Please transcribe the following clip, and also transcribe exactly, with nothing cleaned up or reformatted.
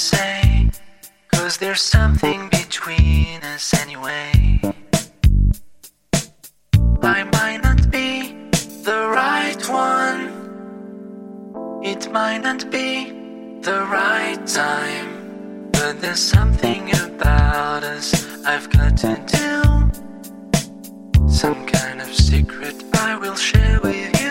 say, 'cause there's something between us anyway. I might not be the right one, it might not be the right time, but there's something about us I've got to do, some kind of secret I will share with you.